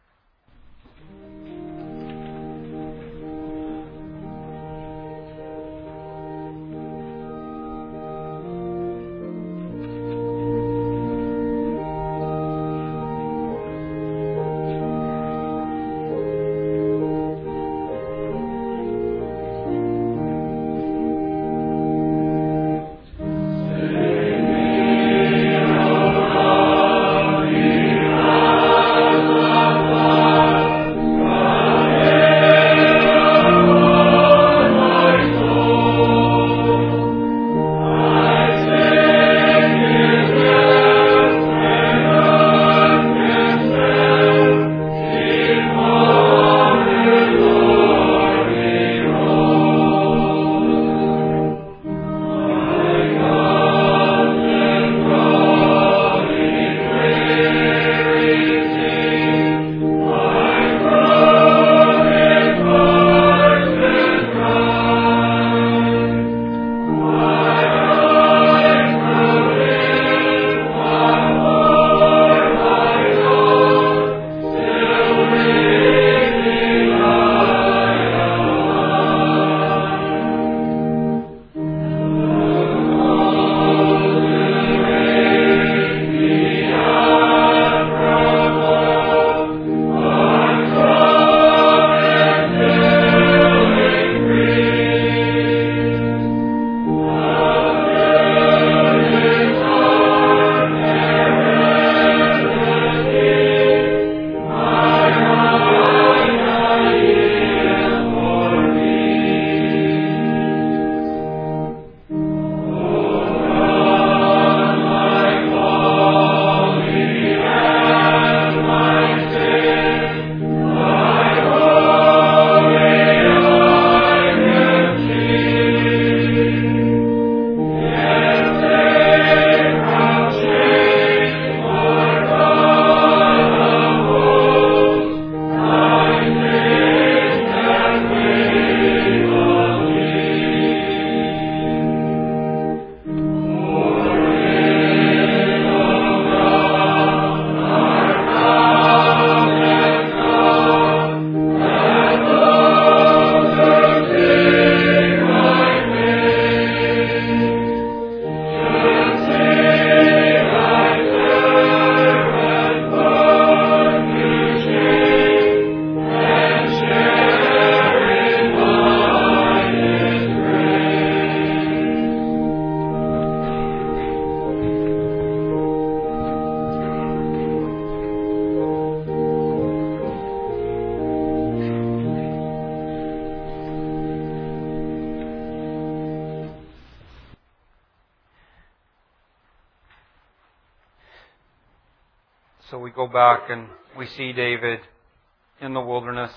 So we go back and we see David in the wilderness,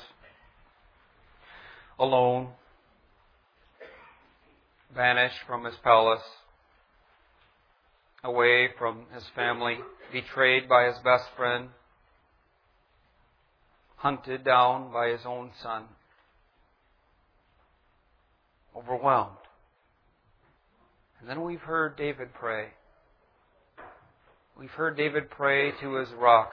alone, banished from his palace, away from his family, betrayed by his best friend, hunted down by his own son, overwhelmed. And then we've heard David pray, We've heard David pray to his rock.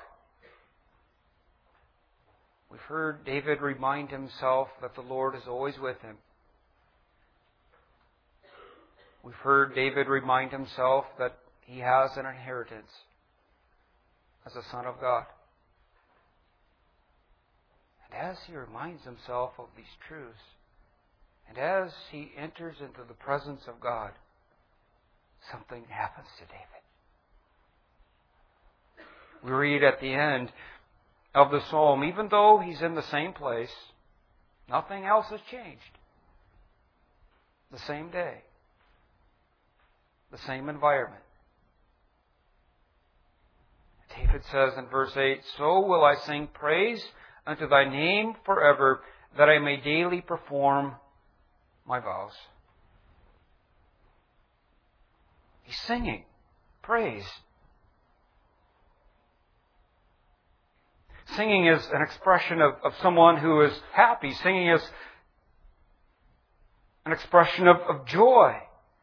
We've heard David remind himself that the Lord is always with him. We've heard David remind himself that he has an inheritance as a son of God. And as he reminds himself of these truths, and as he enters into the presence of God, something happens to David. We read at the end of the psalm, even though he's in the same place, nothing else has changed. The same day. The same environment. David says in verse eight, "So will I sing praise unto thy name forever, that I may daily perform my vows." He's singing praise. Singing is an expression of, of someone who is happy. Singing is an expression of, of joy.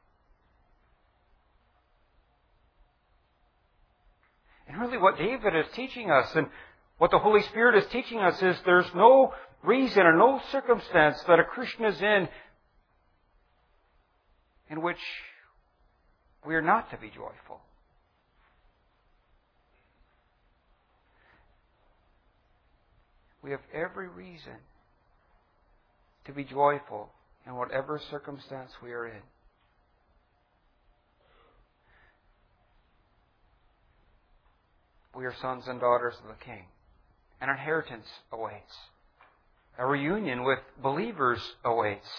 And really what David is teaching us and what the Holy Spirit is teaching us is there's no reason or no circumstance that a Christian is in in which we are not to be joyful. We have every reason to be joyful in whatever circumstance we are in. We are sons and daughters of the King. An inheritance awaits. A reunion with believers awaits.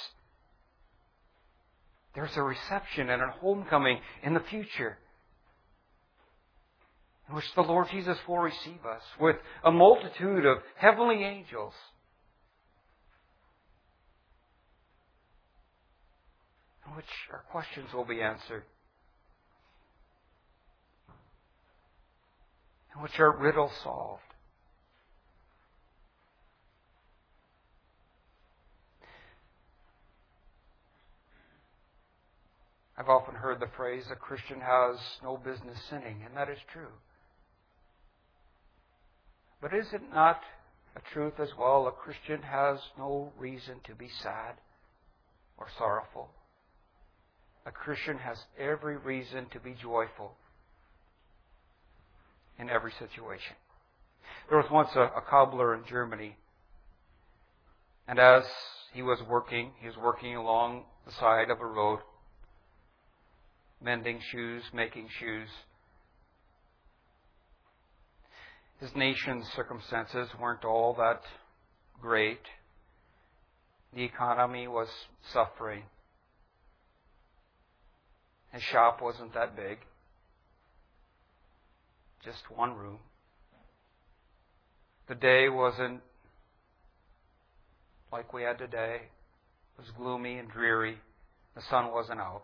There's a reception and a homecoming in the future in which the Lord Jesus will receive us with a multitude of heavenly angels. In which our questions will be answered. In which our riddles solved. I've often heard the phrase, a Christian has no business sinning, and that is true. But is it not a truth as well? A Christian has no reason to be sad or sorrowful. A Christian has every reason to be joyful in every situation. There was once a, a cobbler in Germany, and as he was working, he was working along the side of a road, mending shoes, making shoes. His nation's circumstances weren't all that great. The economy was suffering. His shop wasn't that big. Just one room. The day wasn't like we had today. It was gloomy and dreary. The sun wasn't out.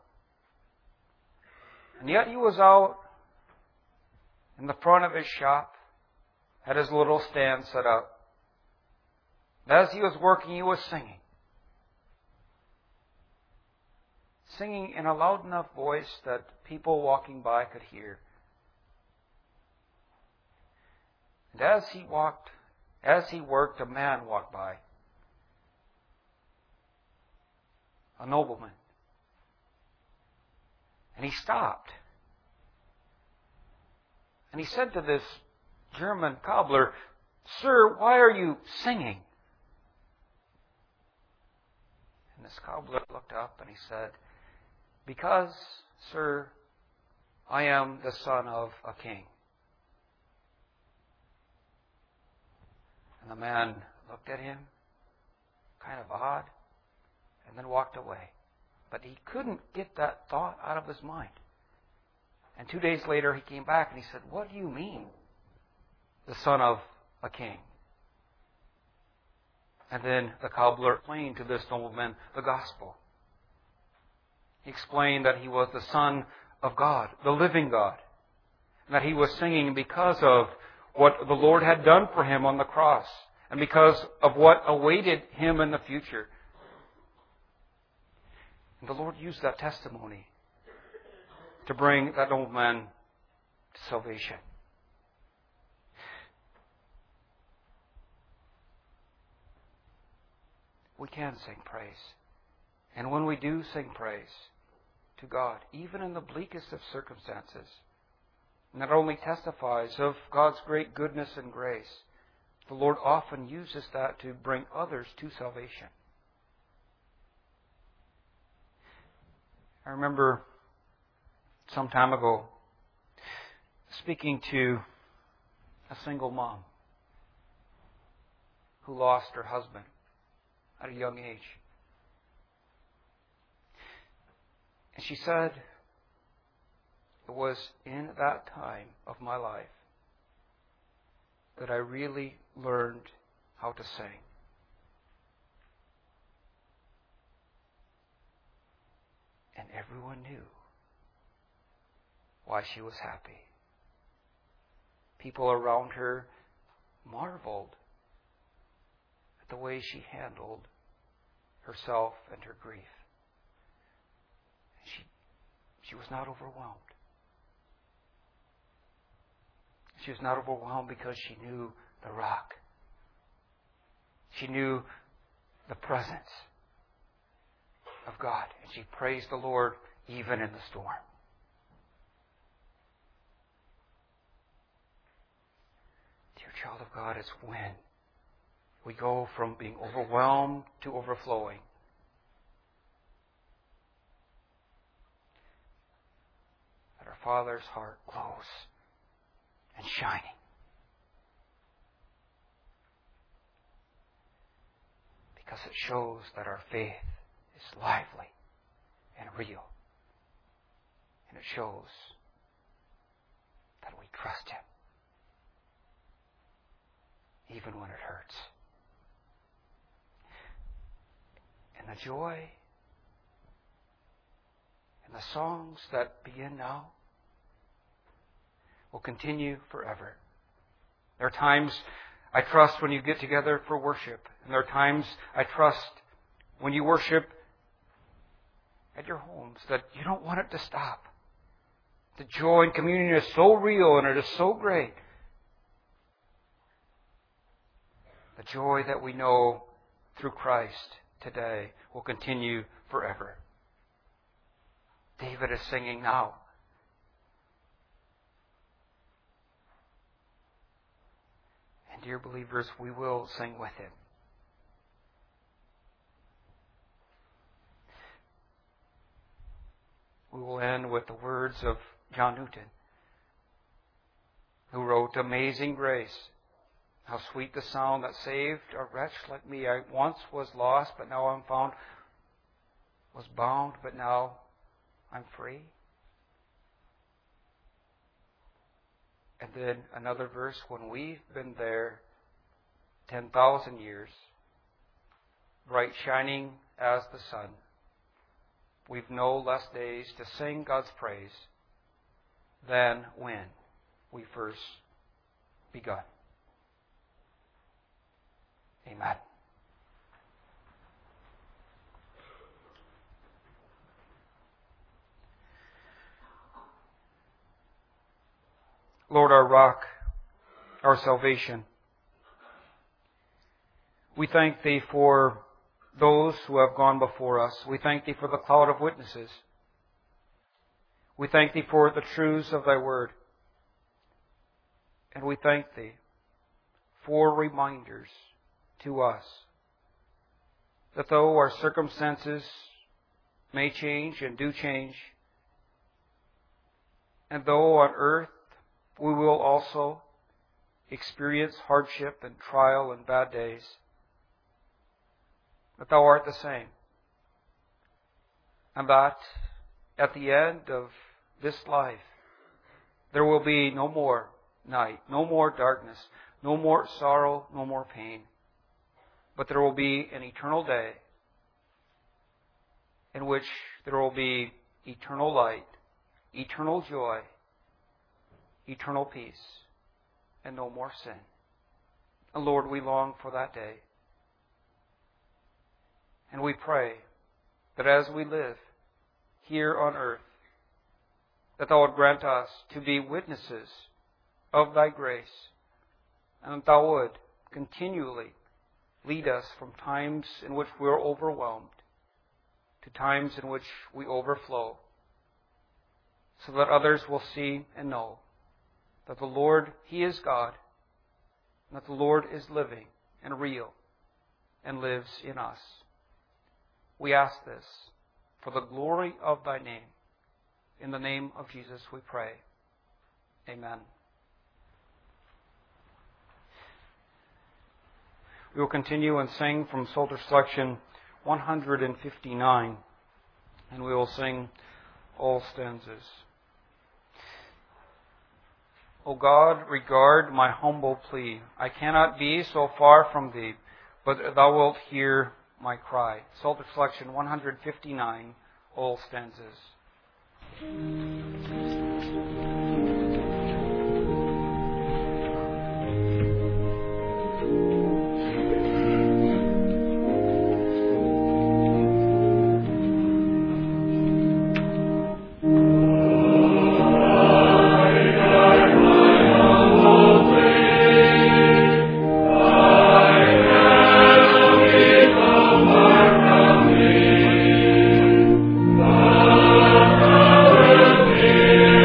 And yet he was out in the front of his shop, had his little stand set up. And as he was working, he was singing. Singing in a loud enough voice that people walking by could hear. And as he walked, as he worked, a man walked by. A nobleman. And he stopped. And he said to this German cobbler, "Sir, why are you singing?" And this cobbler looked up and he said, "Because, sir, I am the son of a king." And the man looked at him, kind of odd, and then walked away. But he couldn't get that thought out of his mind. And two days later he came back and he said, "What do you mean, the son of a king?" And then the cobbler explained to this nobleman the gospel. He explained that he was the Son of God, the living God. And that he was singing because of what the Lord had done for him on the cross. And because of what awaited him in the future. And the Lord used that testimony to bring that old man to salvation. We can sing praise. And when we do sing praise to God, even in the bleakest of circumstances, not only testifies of God's great goodness and grace, the Lord often uses that to bring others to salvation. I remember some time ago speaking to a single mom who lost her husband at a young age. And she said, it was in that time of my life that I really learned how to sing. And everyone knew why she was happy. People around her marveled at the way she handled herself and her grief. She, she was not overwhelmed. She was not overwhelmed because she knew the rock. She knew the presence of God. And she praised the Lord even in the storm. Dear child of God, it's when we go from being overwhelmed to overflowing. That our Father's heart glows and shining. Because it shows that our faith is lively and real. And it shows that we trust Him. Even when it hurts. And the joy and the songs that begin now will continue forever. There are times, I trust, when you get together for worship. And there are times, I trust, when you worship at your homes, that you don't want it to stop. The joy in communion is so real and it is so great. The joy that we know through Christ today will continue forever. David is singing now. And dear believers, we will sing with him. We will end with the words of John Newton, who wrote, "Amazing grace, how sweet the sound that saved a wretch like me. I once was lost, but now I'm found. Was bound, but now I'm free." And then another verse, when we've been there ten thousand years, bright shining as the sun, we've no less days to sing God's praise than when we first begun. Amen. Lord, our rock, our salvation, we thank Thee for those who have gone before us. We thank Thee for the cloud of witnesses. We thank Thee for the truths of Thy word. And we thank Thee for reminders to us that though our circumstances may change and do change, and though on earth we will also experience hardship and trial and bad days, that Thou art the same. And that at the end of this life, there will be no more night, no more darkness, no more sorrow, no more pain. But there will be an eternal day in which there will be eternal light, eternal joy, eternal peace, and no more sin. And Lord, we long for that day. And we pray that as we live here on earth, that Thou would grant us to be witnesses of Thy grace, and that Thou would continually lead us from times in which we are overwhelmed to times in which we overflow, so that others will see and know that the Lord, He is God, and that the Lord is living and real and lives in us. We ask this for the glory of Thy name. In the name of Jesus we pray. Amen. We will continue and sing from Psalter selection one hundred fifty-nine, and we will sing all stanzas. O God, regard my humble plea. I cannot be so far from Thee, but Thou wilt hear my cry. Psalter selection one hundred fifty-nine, all stanzas. Yeah.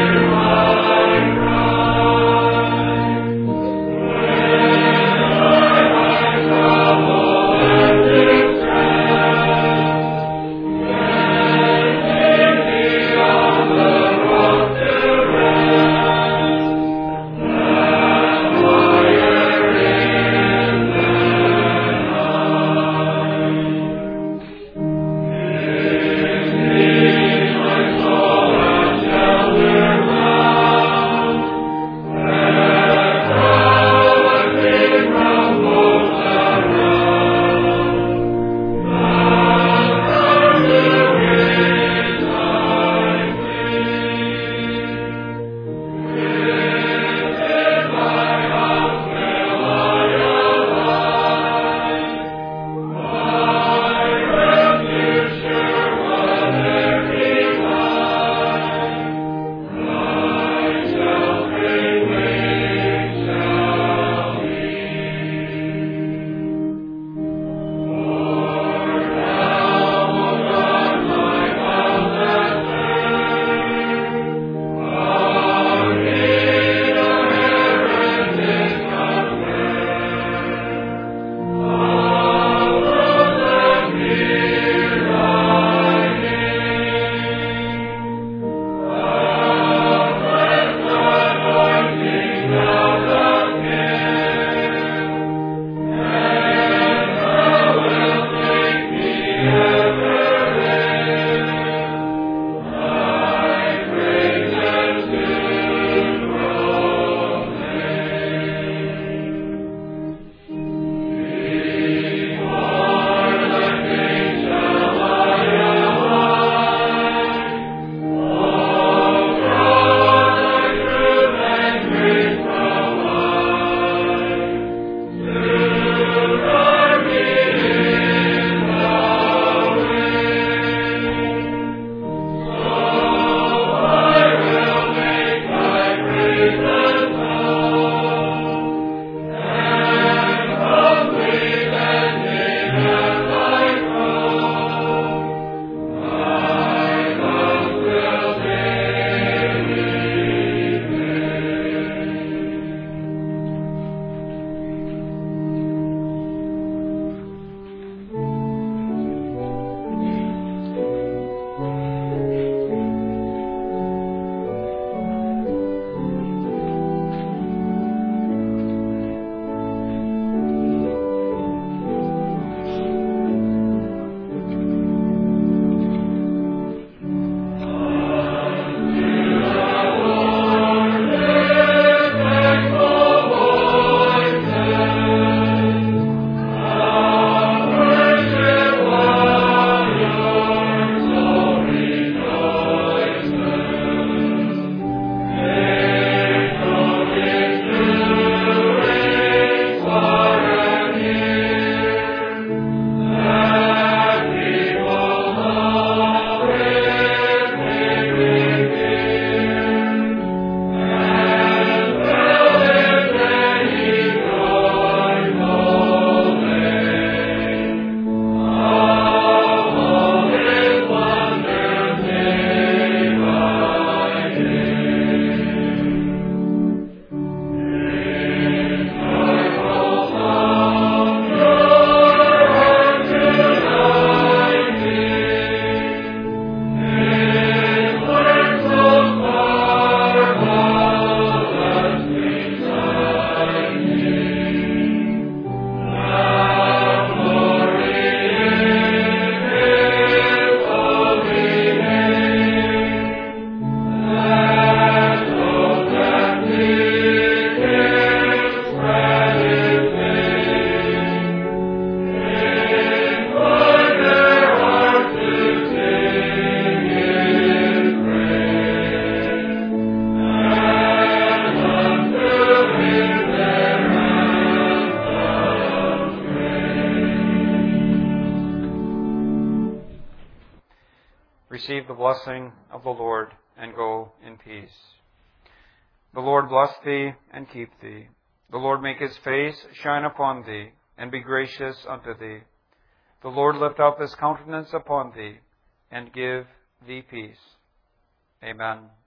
receive the blessing of the Lord and go in peace. The Lord bless thee and keep thee. The Lord make his face shine upon thee and be gracious unto thee. The Lord lift up his countenance upon thee and give thee peace. Amen.